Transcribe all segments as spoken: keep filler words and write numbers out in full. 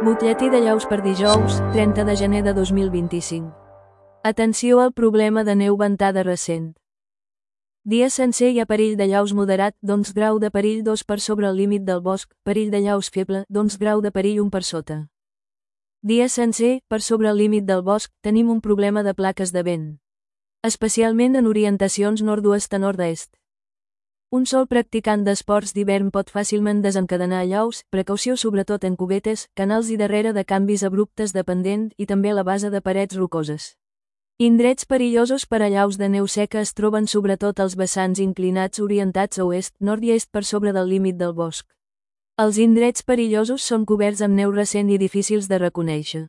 Butlletí de llaus per dijous, trenta de gener de dos mil vint-i-cinc. Atenció al problema de neu ventada recent. Dia sencer hi ha perill de llaus moderat, d'onze grau de perill dos per sobre el límit del bosc, perill de llaus feble, d'onze grau de perill un per sota. Dia sencer, per sobre el límit del bosc, tenim un problema de plaques de vent. Especialment en orientacions nord-oest a nord-est. Un sol practicant d'esports d'hivern pot fàcilment desencadenar llaus, precaució sobretot en cubetes, canals i darrere de canvis abruptes de pendent i també a la base de parets rocoses. Indrets perillosos per a llaus de neu seca es troben sobretot als vessants inclinats orientats a oest, nord i est per sobre del límit del bosc. Els indrets perillosos són coberts amb neu recent i difícils de reconèixer.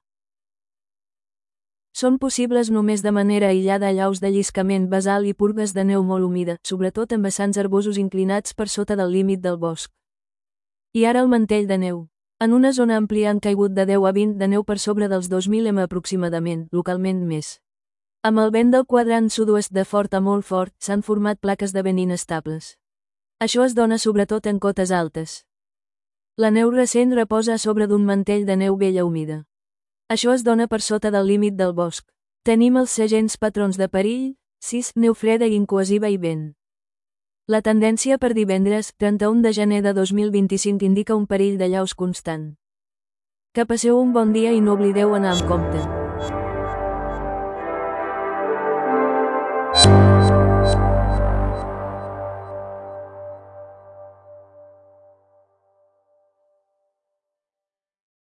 Són possibles només de manera aïllada llaus de lliscament basal i purgues de neu molt humida, sobretot en vessants herbosos inclinats per sota del límit del bosc. I ara el mantell de neu. En una zona àmplia han caigut de deu a vint de neu per sobre dels dos mil metres aproximadament, localment més. Amb el vent del quadrant sud-oest de fort a molt fort, s'han format plaques de vent inestables. Això es dona sobretot en cotes altes. La neu recent reposa a sobre d'un mantell de neu vella humida. Això es dona per sota del límit del bosc. Tenim els segents patrons de perill: sis, neu freda i incohesiva i vent. La tendència per divendres, trenta-u de gener de dos mil vint-i-cinc indica un perill de llaus constant. Que passeu un bon dia i no oblideu anar amb compte.